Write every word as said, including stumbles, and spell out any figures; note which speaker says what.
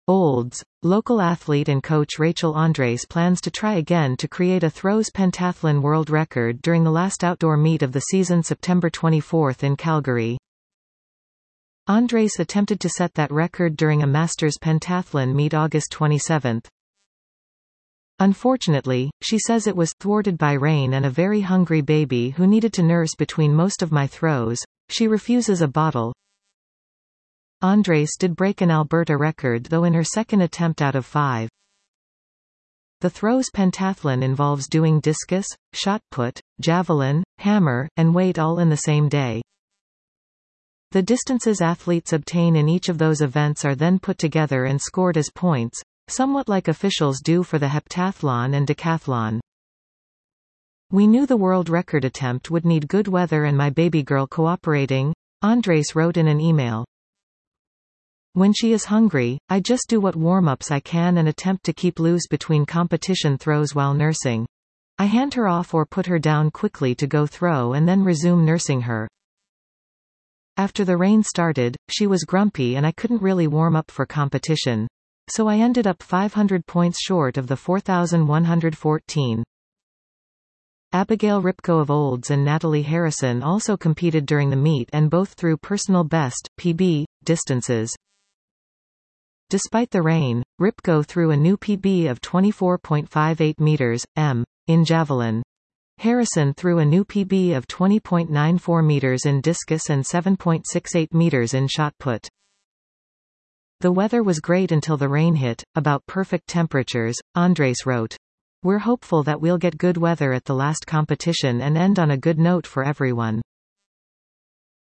Speaker 1: Olds, local athlete and coach Rachel Andres plans to try again to create a throws pentathlon world record during the last outdoor meet of the season September twenty-fourth in Calgary. Andres attempted to set that record during a Masters pentathlon meet August twenty-seventh. Unfortunately, she says it was thwarted by rain and a very hungry baby who needed to nurse between most of my throws. She refuses a bottle. Andres did break an Alberta record though in her second attempt out of five. The throws pentathlon involves doing discus, shot put, javelin, hammer, and weight all in the same day. The distances athletes obtain in each of those events are then put together and scored as points, somewhat like officials do for the heptathlon and decathlon. We knew the world record attempt would need good weather and my baby girl cooperating, Andres wrote in an email. When she is hungry, I just do what warm-ups I can and attempt to keep loose between competition throws while nursing. I hand her off or put her down quickly to go throw and then resume nursing her. After the rain started, she was grumpy and I couldn't really warm up for competition. So I ended up five hundred points short of the four thousand one hundred fourteen. Abigail Ripko of Olds and Natalie Harrison also competed during the meet and both threw personal best, P B, distances. Despite the rain, Ripko threw a new P B of twenty-four point five eight meters, m, in javelin. Harrison threw a new P B of twenty point nine four meters in discus and seven point six eight meters in shot put. The weather was great until the rain hit, about perfect temperatures, Andres wrote. We're hopeful that we'll get good weather at the last competition and end on a good note for everyone.